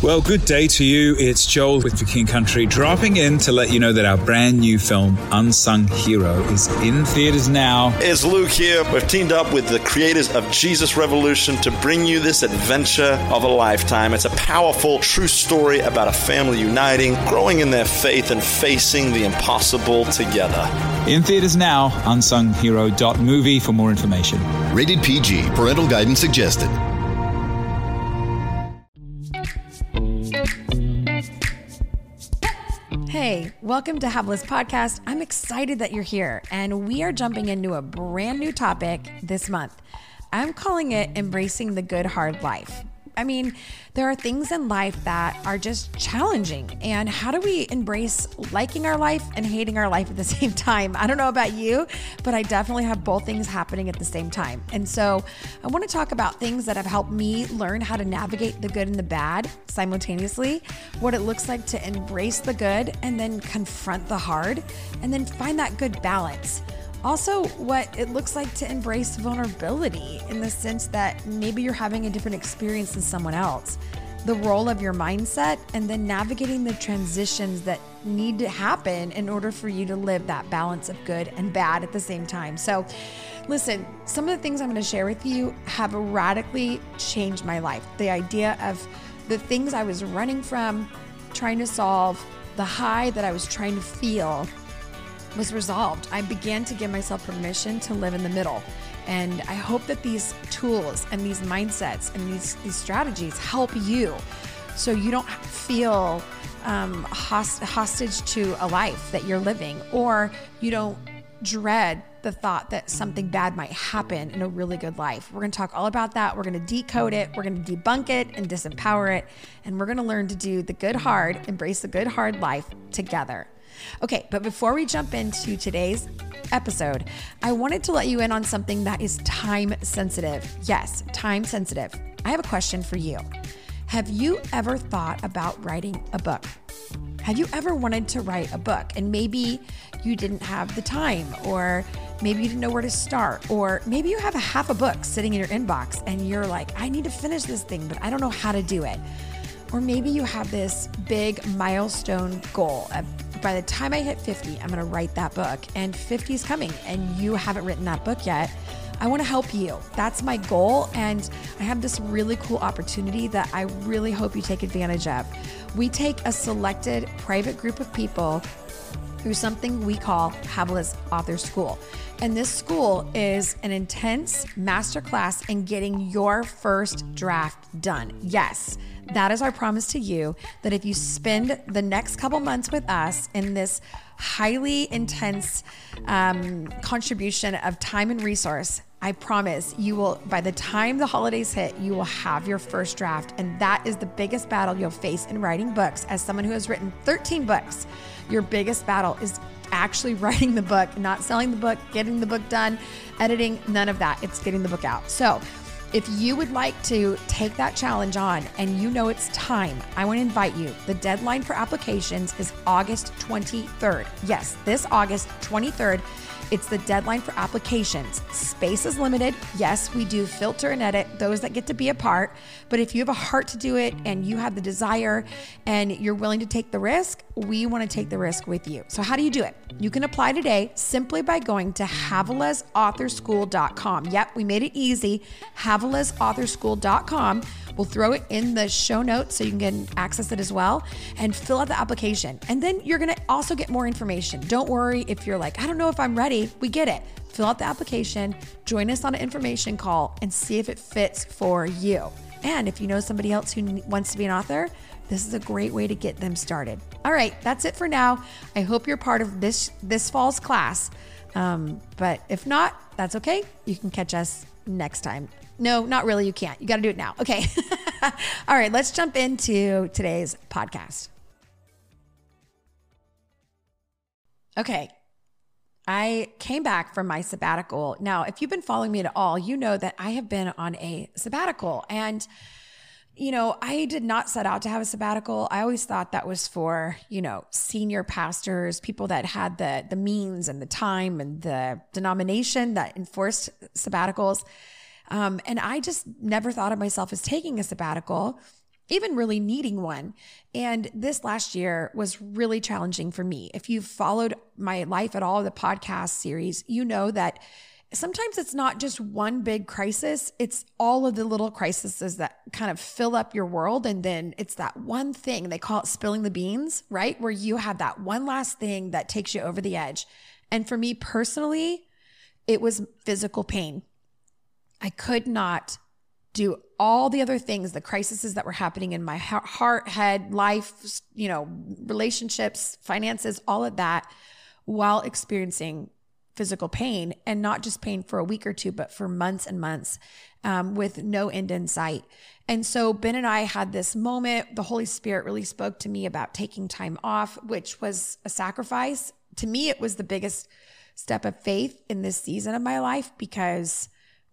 Well, good day to you. It's Joel with The King Country, dropping in to let you know that our brand new film, Unsung Hero, is in theaters now. It's Luke here. We've teamed up with the creators of Jesus Revolution to bring you this adventure of a lifetime. It's a powerful, true story about a family uniting, growing in their faith, and facing the impossible together. In theaters now, unsunghero.movie for more information. Rated PG. Parental guidance suggested. Hey, welcome to Haveless Podcast. I'm excited that you're here, and we are jumping into a brand new topic this month. I'm calling it Embracing the Good Hard Life. I mean, there are things in life that are just challenging, and how do we embrace liking our life and hating our life at the same time? I don't know about you, but I definitely have both things happening at the same time. And so I want to talk about things that have helped me learn how to navigate the good and the bad simultaneously, what it looks like to embrace the good and then confront the hard, and then find that good balance. Also, what it looks like to embrace vulnerability in the sense that maybe you're having a different experience than someone else, the role of your mindset, and then navigating the transitions that need to happen in order for you to live that balance of good and bad at the same time. So listen, some of the things I'm going to share with you have radically changed my life. The idea of the things I was running from, trying to solve, the high that I was trying to feel was resolved. I began to give myself permission to live in the middle. And I hope that these tools and these mindsets and these strategies help you so you don't feel hostage to a life that you're living, or you don't dread the thought that something bad might happen in a really good life. We're going to talk all about that. We're going to decode it. We're going to debunk it and disempower it. And we're going to learn to do the good hard, embrace the good hard life together. Okay, but before we jump into today's episode, I wanted to let you in on something that is time sensitive. Yes, time sensitive. I have a question for you. Have you ever thought about writing a book? Have you ever wanted to write a book and maybe you didn't have the time, or maybe you didn't know where to start, or maybe you have a half a book sitting in your inbox and you're like, I need to finish this thing, but I don't know how to do it. Or maybe you have this big milestone goal of, by the time I hit 50, I'm going to write that book, and 50 is coming and you haven't written that book yet. I want to help you. That's my goal. And I have this really cool opportunity that I really hope you take advantage of. We take a selected private group of people through something we call Haveless Author School. And this school is an intense masterclass in getting your first draft done. Yes, that is our promise to you, that if you spend the next couple months with us in this highly intense contribution of time and resource, I promise you will, by the time the holidays hit, you will have your first draft. And that is the biggest battle you'll face in writing books. As someone who has written 13 books, your biggest battle is actually writing the book, not selling the book, getting the book done, editing, none of that. It's getting the book out. So if you would like to take that challenge on and you know it's time, I want to invite you. The deadline for applications is August 23rd. Yes, this August 23rd. It's the deadline for applications. Space is limited. Yes, we do filter and edit those that get to be a part. But if you have a heart to do it and you have the desire and you're willing to take the risk, we want to take the risk with you. So how do you do it? You can apply today simply by going to HavelessAuthorSchool.com. Yep, we made it easy. HavelessAuthorSchool.com. We'll throw it in the show notes so you can access it as well, and fill out the application. And then you're going to also get more information. Don't worry if you're like, I don't know if I'm ready. We get it. Fill out the application, join us on an information call, and see if it fits for you. And if you know somebody else who wants to be an author, this is a great way to get them started. All right, that's it for now. I hope you're part of this fall's class. But if not, that's okay. You can catch us next time. No, not really. You can't. You got to do it now. Okay. All right, let's jump into today's podcast. Okay. I came back from my sabbatical. Now, if you've been following me at all, you know that I have been on a sabbatical, and I did not set out to have a sabbatical. I always thought that was for, senior pastors, people that had the means and the time and the denomination that enforced sabbaticals. And I just never thought of myself as taking a sabbatical. even really needing one. And this last year was really challenging for me. If you've followed my life at all, the podcast series, you know that sometimes it's not just one big crisis. It's all of the little crises that kind of fill up your world. And then it's that one thing, they call it spilling the beans, right? Where you have that one last thing that takes you over the edge. And for me personally, it was physical pain. I could not do all the other things, the crises that were happening in my heart, head, life, relationships, finances, all of that, while experiencing physical pain, and not just pain for a week or two, but for months and months, with no end in sight. And so Ben and I had this moment. The Holy Spirit really spoke to me about taking time off, which was a sacrifice. To me, it was the biggest step of faith in this season of my life, because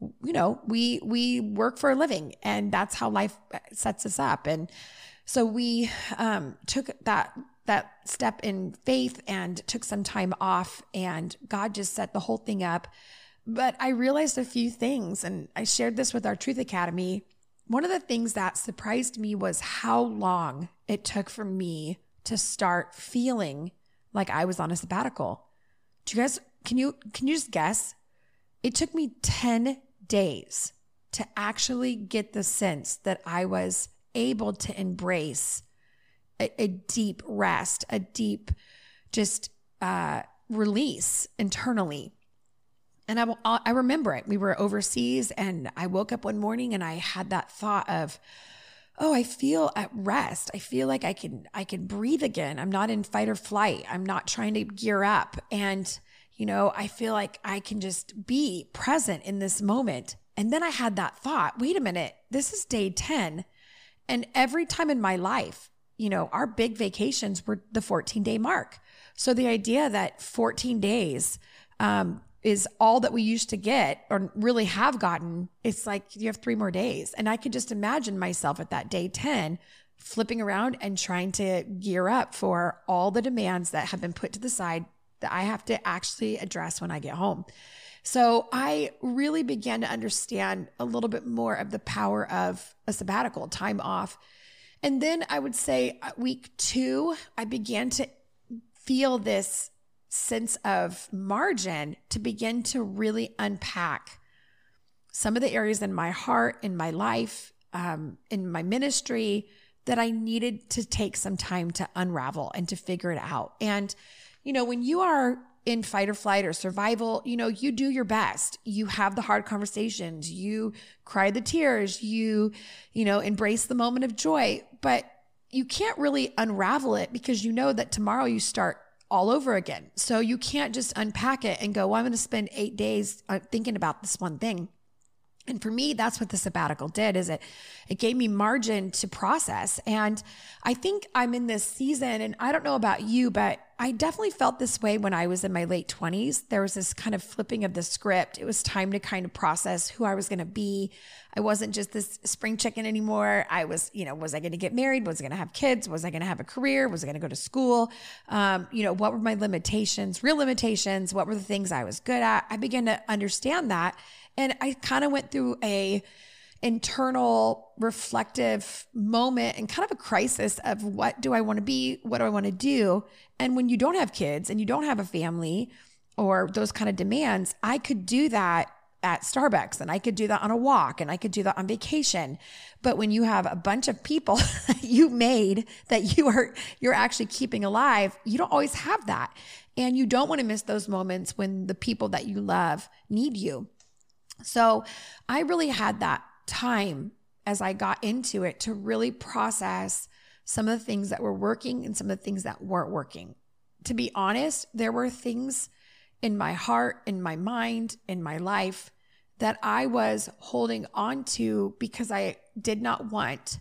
we work for a living, and that's how life sets us up. And so we took that step in faith and took some time off, and God just set the whole thing up. But I realized a few things, and I shared this with our Truth Academy. One of the things that surprised me was how long it took for me to start feeling like I was on a sabbatical. Do you guys, can you just guess? It took me 10 days to actually get the sense that I was able to embrace a deep rest, a deep just release internally. And I remember it. We were overseas, and I woke up one morning and I had that thought of, oh, I feel at rest. I feel like I can breathe again. I'm not in fight or flight. I'm not trying to gear up. And I feel like I can just be present in this moment. And then I had that thought, wait a minute, this is day 10. And every time in my life, our big vacations were the 14-day mark. So the idea that 14 days is all that we used to get or really have gotten, it's like you have 3 more days. And I could just imagine myself at that day 10 flipping around and trying to gear up for all the demands that have been put to the side that I have to actually address when I get home. So I really began to understand a little bit more of the power of a sabbatical, time off. And then I would say week 2, I began to feel this sense of margin to begin to really unpack some of the areas in my heart, in my life, in my ministry, that I needed to take some time to unravel and to figure it out. And when you are in fight or flight or survival, you do your best. You have the hard conversations, you cry the tears, you embrace the moment of joy, but you can't really unravel it, because that tomorrow you start all over again. So you can't just unpack it and go, well, I'm going to spend 8 days thinking about this one thing. And for me, that's what the sabbatical did, is it gave me margin to process. And I think I'm in this season, and I don't know about you, but I definitely felt this way when I was in my late 20s. There was this kind of flipping of the script. It was time to kind of process who I was going to be. I wasn't just this spring chicken anymore. I was, was I going to get married? Was I going to have kids? Was I going to have a career? Was I going to go to school? What were my limitations, real limitations? What were the things I was good at? I began to understand that. And I kind of went through a internal reflective moment and kind of a crisis of, what do I want to be? What do I want to do? And when you don't have kids and you don't have a family or those kind of demands, I could do that at Starbucks, and I could do that on a walk, and I could do that on vacation. But when you have a bunch of people you made that you're actually keeping alive, you don't always have that. And you don't want to miss those moments when the people that you love need you. So I really had that time as I got into it to really process some of the things that were working and some of the things that weren't working. To be honest, there were things in my heart, in my mind, in my life that I was holding on to because I did not want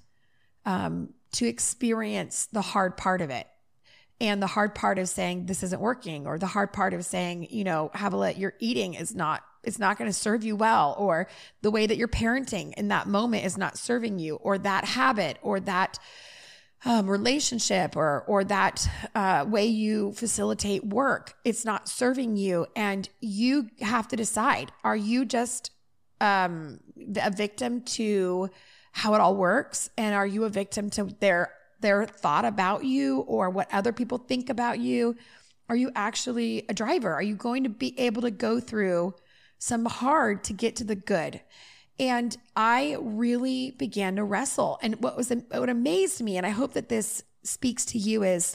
to experience the hard part of it. And the hard part of saying this isn't working, or the hard part of saying, Havilah, your eating it's not going to serve you well, or the way that you're parenting in that moment is not serving you, or that habit, or that relationship, or that way you facilitate work, it's not serving you. And you have to decide, are you just a victim to how it all works? And are you a victim to their thought about you or what other people think about you? Are you actually a driver? Are you going to be able to go through some hard to get to the good? And I really began to wrestle. And what amazed me, and I hope that this speaks to you, is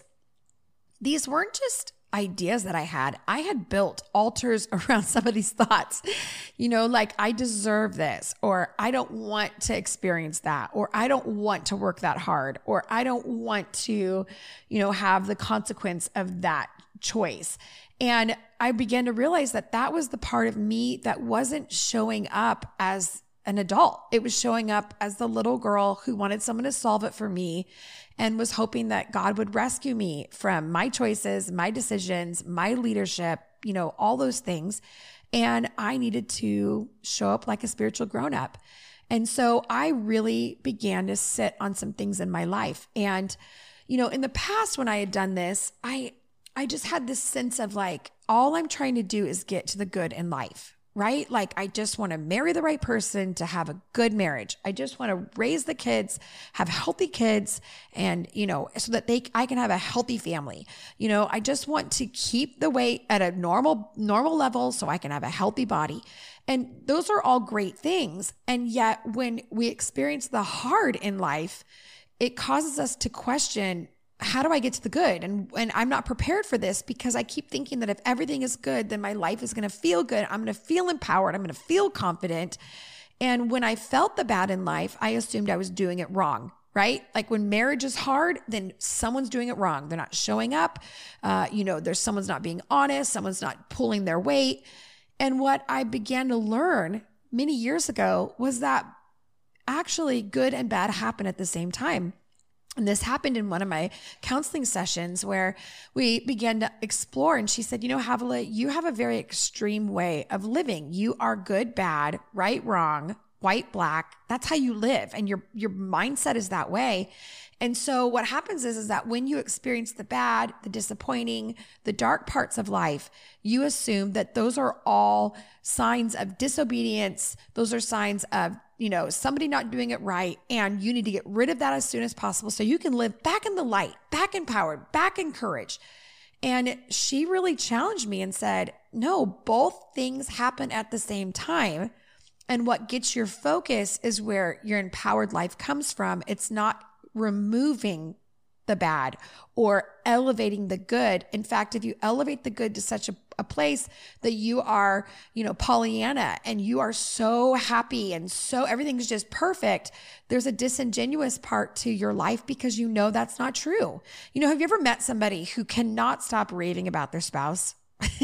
these weren't just ideas that I had built altars around some of these thoughts, like I deserve this, or I don't want to experience that, or I don't want to work that hard, or I don't want to, have the consequence of that choice. And I began to realize that was the part of me that wasn't showing up as an adult. It was showing up as the little girl who wanted someone to solve it for me and was hoping that God would rescue me from my choices, my decisions, my leadership, all those things. And I needed to show up like a spiritual grown-up. And so I really began to sit on some things in my life. And, in the past when I had done this, I just had this sense of like, all I'm trying to do is get to the good in life. Right? Like, I just want to marry the right person to have a good marriage. I just want to raise the kids, have healthy kids, and, so that I can have a healthy family. I just want to keep the weight at a normal level so I can have a healthy body. And those are all great things. And yet when we experience the hard in life, it causes us to question, how do I get to the good? And I'm not prepared for this because I keep thinking that if everything is good, then my life is going to feel good. I'm going to feel empowered. I'm going to feel confident. And when I felt the bad in life, I assumed I was doing it wrong, right? Like when marriage is hard, then someone's doing it wrong. They're not showing up. Someone's not being honest. Someone's not pulling their weight. And what I began to learn many years ago was that actually good and bad happen at the same time. And this happened in one of my counseling sessions where we began to explore. And she said, Havilah, you have a very extreme way of living. You are good, bad, right, wrong, white, black. That's how you live. And your mindset is that way. And so what happens is that when you experience the bad, the disappointing, the dark parts of life, you assume that those are all signs of disobedience. Those are signs of somebody not doing it right. And you need to get rid of that as soon as possible so you can live back in the light, back empowered, back encouraged. And she really challenged me and said, no, both things happen at the same time. And what gets your focus is where your empowered life comes from. It's not removing the bad or elevating the good. In fact, if you elevate the good to such a place that you are, Pollyanna, and you are so happy and so everything's just perfect, there's a disingenuous part to your life because that's not true. Have you ever met somebody who cannot stop raving about their spouse?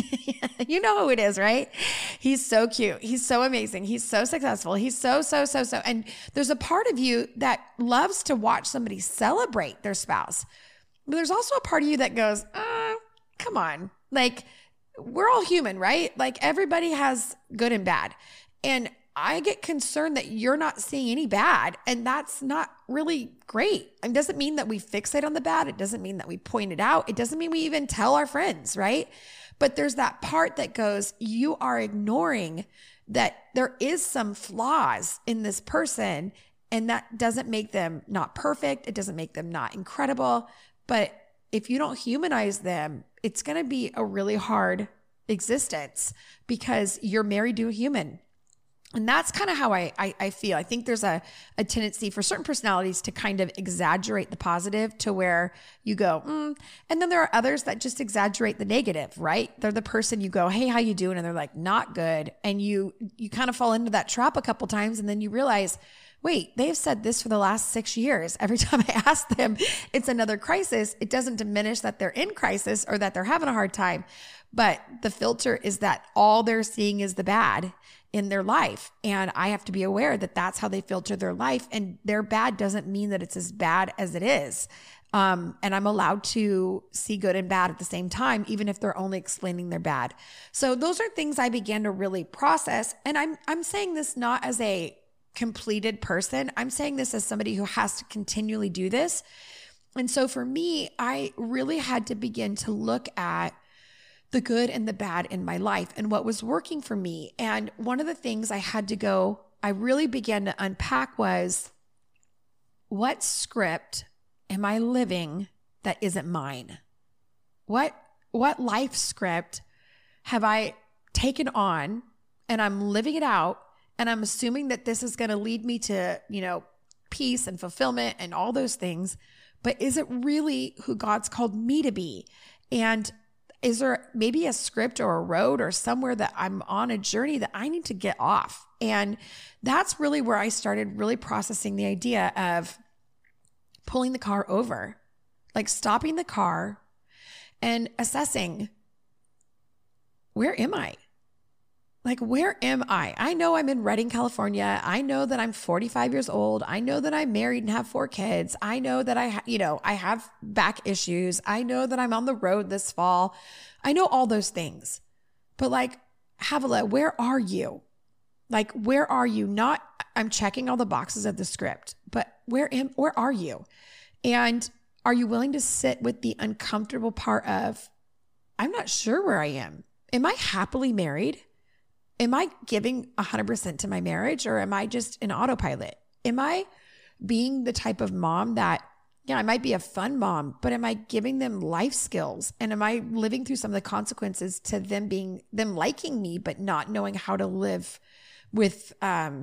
You know who it is, right? He's so cute. He's so amazing. He's so successful. He's so. And there's a part of you that loves to watch somebody celebrate their spouse. But there's also a part of you that goes, come on. Like, we're all human, right? Like, everybody has good and bad. And I get concerned that you're not seeing any bad. And that's not really great. It doesn't mean that we fixate on the bad. It doesn't mean that we point it out. It doesn't mean we even tell our friends, right? But there's that part that goes, you are ignoring that there is some flaws in this person, and that doesn't make them not perfect. It doesn't make them not incredible. But if you don't humanize them, it's going to be a really hard existence because you're married to a human. And that's kind of how I feel. I think there's a tendency for certain personalities to kind of exaggerate the positive to where you go, and then there are others that just exaggerate the negative, right? They're the person you go, hey, how you doing? And they're like, not good. And you kind of fall into that trap a couple times. And then you realize, wait, they've said this for the last 6 years. Every time I ask them, it's another crisis. It doesn't diminish that they're in crisis or that they're having a hard time. But the filter is that all they're seeing is the bad in their life. And I have to be aware that that's how they filter their life. And their bad doesn't mean that it's as bad as it is. And I'm allowed to see good and bad at the same time, even if they're only explaining their bad. So those are things I began to really process. And I'm saying this not as a completed person. I'm saying this as somebody who has to continually do this. And so for me, I really had to begin to look at the good and the bad in my life and what was working for me. And one of the things I really began to unpack was what script am I living that isn't mine? What life script have I taken on and I'm living it out and I'm assuming that this is going to lead me to, peace and fulfillment and all those things, but is it really who God's called me to be? And is there maybe a script or a road or somewhere that I'm on a journey that I need to get off? And that's really where I started really processing the idea of pulling the car over, like stopping the car and assessing, where am I? Like, where am I? I know I'm in Redding, California. I know that I'm 45 years old. I know that I'm married and have 4 kids. I know that I have back issues. I know that I'm on the road this fall. I know all those things. But like, Havilah, where are you? Like, where are you? Not, I'm checking all the boxes of the script, but where are you? And are you willing to sit with the uncomfortable part of, I'm not sure where I am. Am I happily married? Am I giving 100% to my marriage, or am I just an autopilot? Am I being the type of mom that, I might be a fun mom, but am I giving them life skills? And am I living through some of the consequences to them liking me, but not knowing how to live with,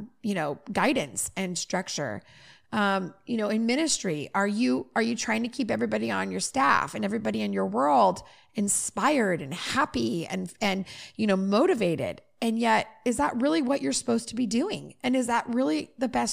guidance and structure? In ministry, are you trying to keep everybody on your staff and everybody in your world inspired and happy and motivated? And yet, is that really what you're supposed to be doing? And is that really the best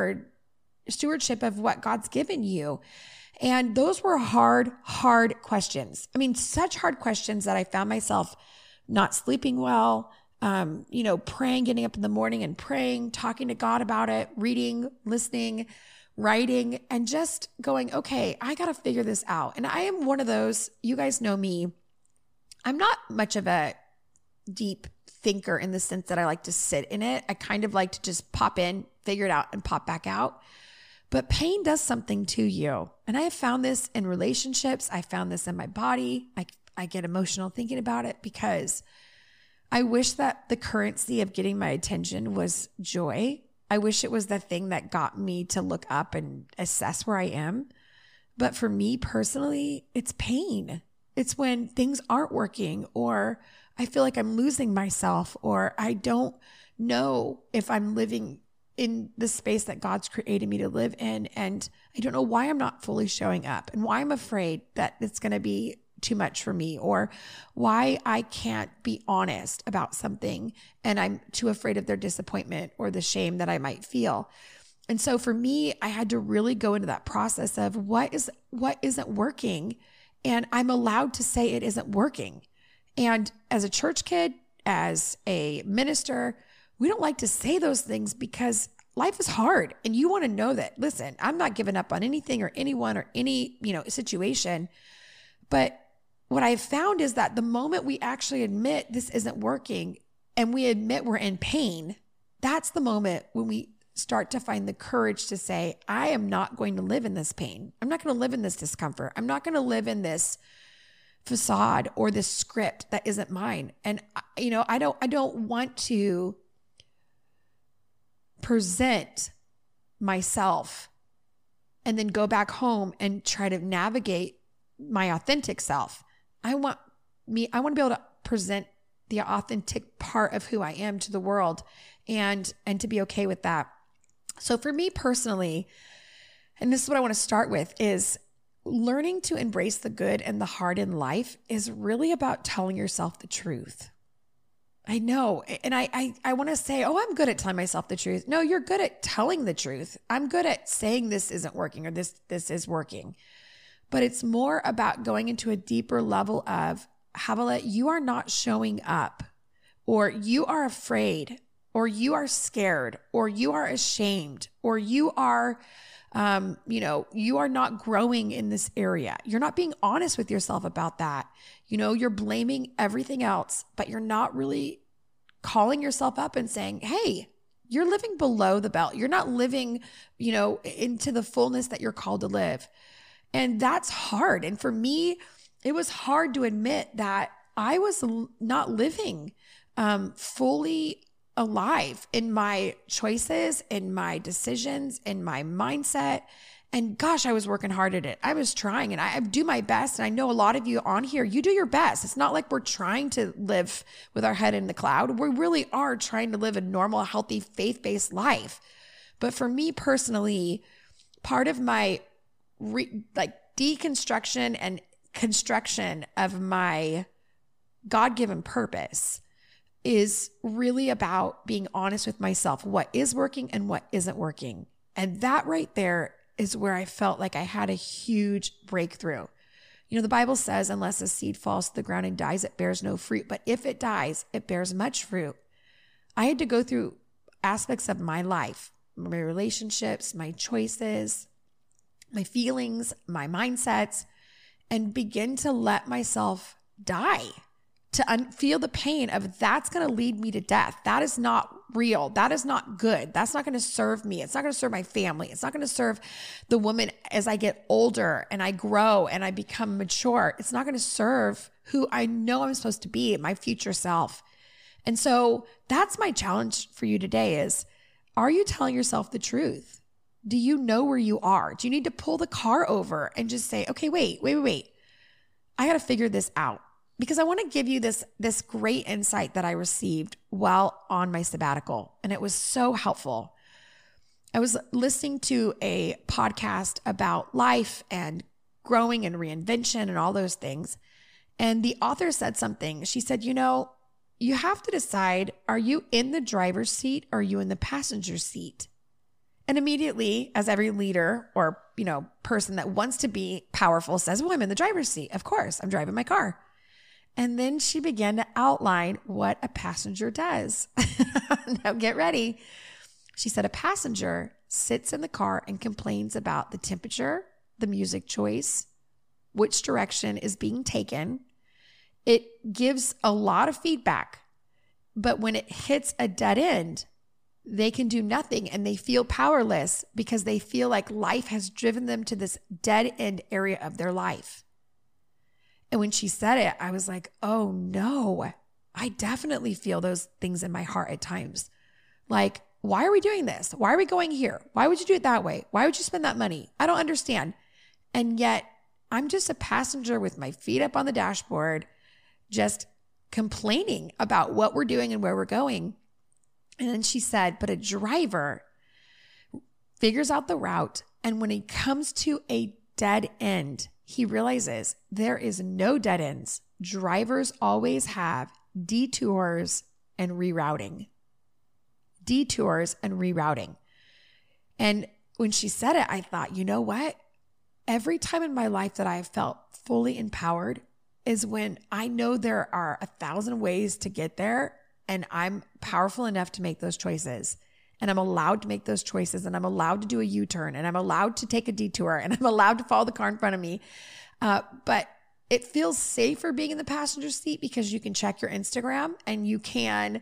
stewardship of what God's given you? And those were hard questions. I mean, such hard questions that I found myself not sleeping well, praying, getting up in the morning and praying, talking to God about it, reading, listening, writing, and just going, okay, I got to figure this out. And I am one of those, you guys know me, I'm not much of a deep thinker in the sense that I like to sit in it. I kind of like to just pop in, figure it out, and pop back out. But pain does something to you. And I have found this in relationships. I found this in my body. I get emotional thinking about it because I wish that the currency of getting my attention was joy. I wish it was the thing that got me to look up and assess where I am. But for me personally, it's pain. It's when things aren't working, or I feel like I'm losing myself, or I don't know if I'm living in the space that God's created me to live in. And I don't know why I'm not fully showing up, and why I'm afraid that it's going to be too much for me, or why I can't be honest about something and I'm too afraid of their disappointment or the shame that I might feel. And so for me, I had to really go into that process of what isn't working. And I'm allowed to say it isn't working. And as a church kid, as a minister, we don't like to say those things because life is hard. And you want to know that, listen, I'm not giving up on anything or anyone or any, situation. But what I've found is that the moment we actually admit this isn't working and we admit we're in pain, that's the moment when we start to find the courage to say, I am not going to live in this pain. I'm not going to live in this discomfort. I'm not going to live in this facade or this script that isn't mine. And I don't want to present myself and then go back home and try to navigate my authentic self. I want to be able to present the authentic part of who I am to the world and to be okay with that. So for me personally, and this is what I want to start with, is learning to embrace the good and the hard in life is really about telling yourself the truth. I know. And I want to say, oh, I'm good at telling myself the truth. No, you're good at telling the truth. I'm good at saying this isn't working or this is working. But it's more about going into a deeper level of, Havilah, you are not showing up, or you are afraid, or you are scared, or you are ashamed, or you are, you are not growing in this area. You're not being honest with yourself about that. You're blaming everything else, but you're not really calling yourself up and saying, hey, you're living below the belt. You're not living, into the fullness that you're called to live. And that's hard. And for me, it was hard to admit that I was not living fully alive in my choices, in my decisions, in my mindset. And gosh, I was working hard at it. I was trying, and I do my best. And I know a lot of you on here, you do your best. It's not like we're trying to live with our head in the cloud. We really are trying to live a normal, healthy, faith-based life. But for me personally, part of my deconstruction and construction of my God-given purpose is really about being honest with myself, what is working and what isn't working. And that right there is where I felt like I had a huge breakthrough. You know, the Bible says, unless a seed falls to the ground and dies, it bears no fruit. But if it dies, it bears much fruit. I had to go through aspects of my life, my relationships, my choices, my feelings, my mindsets, and begin to let myself die, to feel the pain of that's going to lead me to death. That is not real. That is not good. That's not going to serve me. It's not going to serve my family. It's not going to serve the woman as I get older and I grow and I become mature. It's not going to serve who I know I'm supposed to be, my future self. And so that's my challenge for you today is, are you telling yourself the truth? Do you know where you are? Do you need to pull the car over and just say, okay, wait. I got to figure this out. Because I want to give you this great insight that I received while on my sabbatical. And it was so helpful. I was listening to a podcast about life and growing and reinvention and all those things. And the author said something. She said, you know, you have to decide, are you in the driver's seat or are you in the passenger seat? And immediately, as every leader or, person that wants to be powerful says, well, I'm in the driver's seat. Of course, I'm driving my car. And then she began to outline what a passenger does. Now get ready. She said a passenger sits in the car and complains about the temperature, the music choice, which direction is being taken. It gives a lot of feedback, but when it hits a dead end, they can do nothing and they feel powerless because they feel like life has driven them to this dead end area of their life. And when she said it, I was like, oh no, I definitely feel those things in my heart at times. Like, why are we doing this? Why are we going here? Why would you do it that way? Why would you spend that money? I don't understand. And yet I'm just a passenger with my feet up on the dashboard, just complaining about what we're doing and where we're going. And then she said, but a driver figures out the route. And when he comes to a dead end, he realizes there is no dead ends. Drivers always have detours and rerouting. Detours and rerouting. And when she said it, I thought, you know what? Every time in my life that I have felt fully empowered is when I know there are 1,000 ways to get there and I'm powerful enough to make those choices. And I'm allowed to make those choices and I'm allowed to do a U-turn and I'm allowed to take a detour and I'm allowed to follow the car in front of me. But it feels safer being in the passenger seat because you can check your Instagram and you can,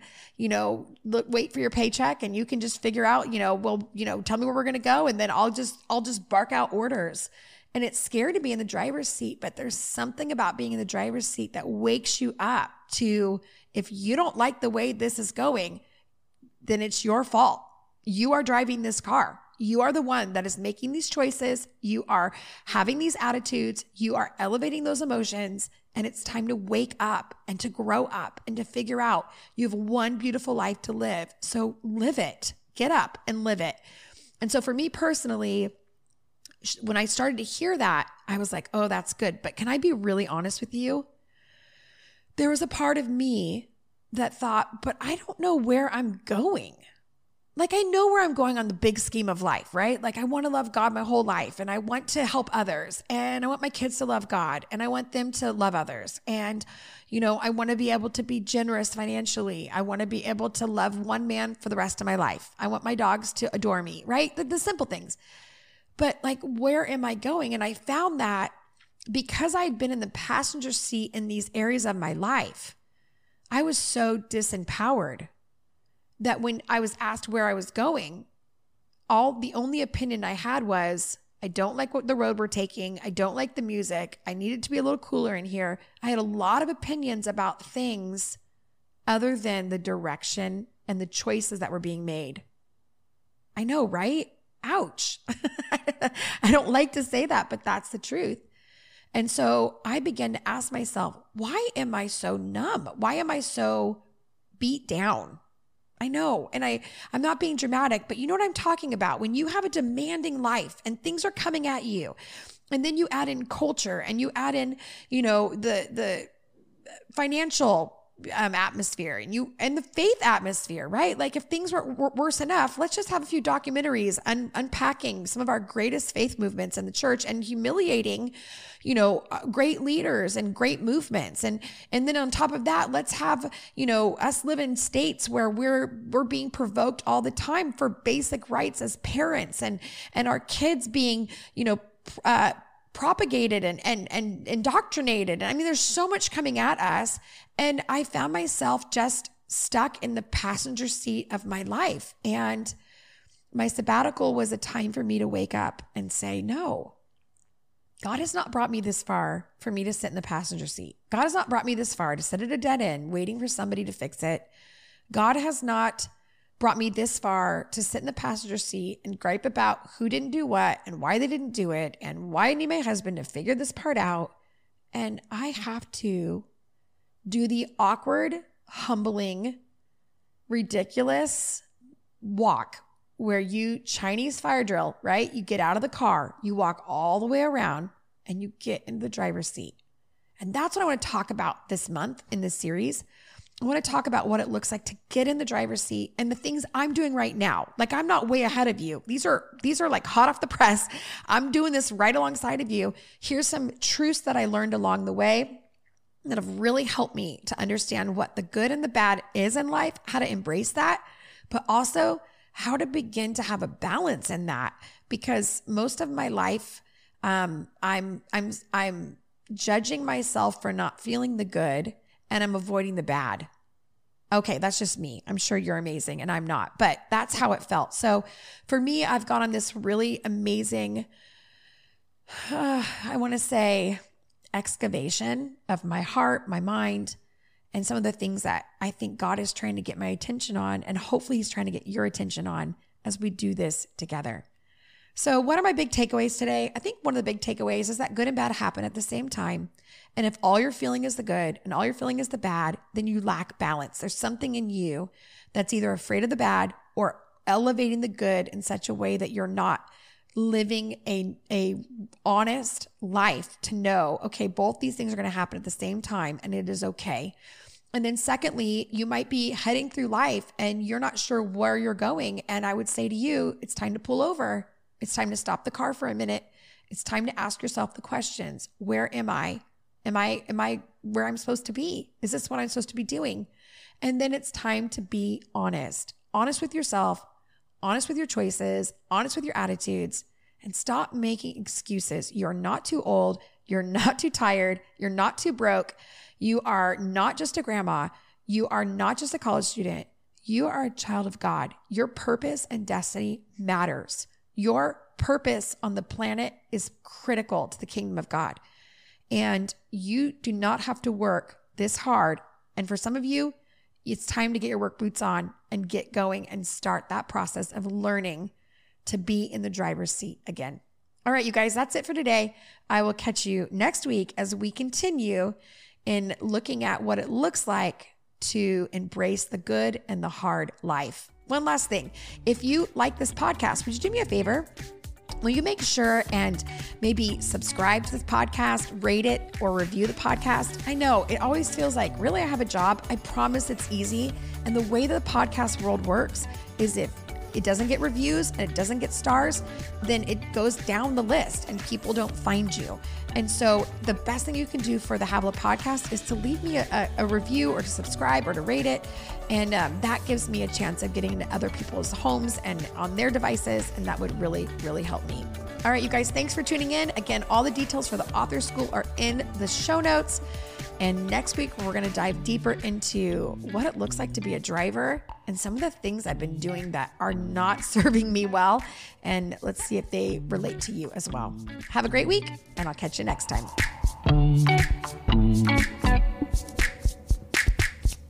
wait for your paycheck and you can just figure out, tell me where we're going to go. And then I'll just bark out orders. And it's scary to be in the driver's seat, but there's something about being in the driver's seat that wakes you up to, if you don't like the way this is going, then it's your fault. You are driving this car. You are the one that is making these choices. You are having these attitudes. You are elevating those emotions. And it's time to wake up and to grow up and to figure out you have one beautiful life to live. So live it. Get up and live it. And so for me personally, when I started to hear that, I was like, oh, that's good. But can I be really honest with you? There was a part of me that thought, but I don't know where I'm going. Like, I know where I'm going on the big scheme of life, right? Like, I want to love God my whole life and I want to help others and I want my kids to love God and I want them to love others. And, I want to be able to be generous financially. I want to be able to love one man for the rest of my life. I want my dogs to adore me, right? The simple things. But like, where am I going? And I found that because I'd been in the passenger seat in these areas of my life, I was so disempowered that when I was asked where I was going, the only opinion I had was, I don't like the road we're taking. I don't like the music. I need it to be a little cooler in here. I had a lot of opinions about things other than the direction and the choices that were being made. I know, right? Ouch. I don't like to say that, but that's the truth. And so I began to ask myself, why am I so numb? Why am I so beat down? I know. And I'm not being dramatic, but you know what I'm talking about. When you have a demanding life and things are coming at you, and then you add in culture and you add in, the financial atmosphere and the faith atmosphere, right? Like if things were worse enough, let's just have a few documentaries unpacking some of our greatest faith movements in the church and humiliating, great leaders and great movements. And then on top of that, let's have, us live in states where we're being provoked all the time for basic rights as parents and our kids being, propagated and indoctrinated. I mean, there's so much coming at us. And I found myself just stuck in the passenger seat of my life. And my sabbatical was a time for me to wake up and say, no, God has not brought me this far for me to sit in the passenger seat. God has not brought me this far to sit at a dead end waiting for somebody to fix it. God has not brought me this far to sit in the passenger seat and gripe about who didn't do what and why they didn't do it and why I need my husband to figure this part out. And I have to do the awkward, humbling, ridiculous walk where you Chinese fire drill, right? You get out of the car, you walk all the way around and you get into the driver's seat. And that's what I want to talk about this month in this series. I want to talk about what it looks like to get in the driver's seat and the things I'm doing right now. Like I'm not way ahead of you. These are like hot off the press. I'm doing this right alongside of you. Here's some truths that I learned along the way that have really helped me to understand what the good and the bad is in life, how to embrace that, but also how to begin to have a balance in that. Because most of my life, I'm judging myself for not feeling the good and I'm avoiding the bad. Okay, that's just me. I'm sure you're amazing and I'm not, but that's how it felt. So for me, I've gone on this really amazing, I want to say, excavation of my heart, my mind, and some of the things that I think God is trying to get my attention on, and hopefully he's trying to get your attention on as we do this together. So what are my big takeaways today? I think one of the big takeaways is that good and bad happen at the same time. And if all you're feeling is the good and all you're feeling is the bad, then you lack balance. There's something in you that's either afraid of the bad or elevating the good in such a way that you're not living a honest life to know, okay, both these things are going to happen at the same time and it is okay. And then secondly, you might be heading through life and you're not sure where you're going. And I would say to you, it's time to pull over. It's time to stop the car for a minute. It's time to ask yourself the questions. Where am I? Am I where I'm supposed to be? Is this what I'm supposed to be doing? And then it's time to be honest with yourself, honest with your choices, honest with your attitudes, and stop making excuses. You're not too old. You're not too tired. You're not too broke. You are not just a grandma. You are not just a college student. You are a child of God. Your purpose and destiny matters. Your purpose on the planet is critical to the kingdom of God. And you do not have to work this hard. And for some of you, it's time to get your work boots on and get going and start that process of learning to be in the driver's seat again. All right, you guys, that's it for today. I will catch you next week as we continue in looking at what it looks like to embrace the good and the hard life. One last thing. If you like this podcast, would you do me a favor? Will you make sure and maybe subscribe to this podcast, rate it, or review the podcast? I know it always feels like, really, I have a job. I promise it's easy. And the way that the podcast world works is if it doesn't get reviews and it doesn't get stars, then it goes down the list and people don't find you. And so the best thing you can do for the Havilah podcast is to leave me a review or to subscribe or to rate it. And that gives me a chance of getting into other people's homes and on their devices. And that would really, really help me. All right, you guys, thanks for tuning in. Again, all the details for the Author School are in the show notes. And next week, we're going to dive deeper into what it looks like to be a driver and some of the things I've been doing that are not serving me well. And let's see if they relate to you as well. Have a great week, and I'll catch you next time.